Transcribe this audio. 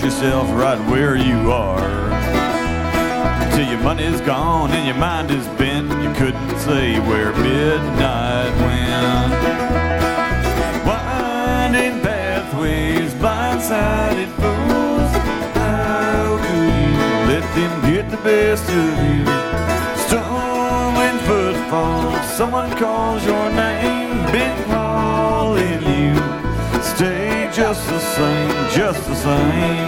yourself right where you are. Till your money's gone and your mind is bent, you couldn't say where midnight went. Winding pathways, blindsided fools, how could you let them get the best of you? Stumbling footfalls, someone calls your name, been calling you. Stay just the same, just the same.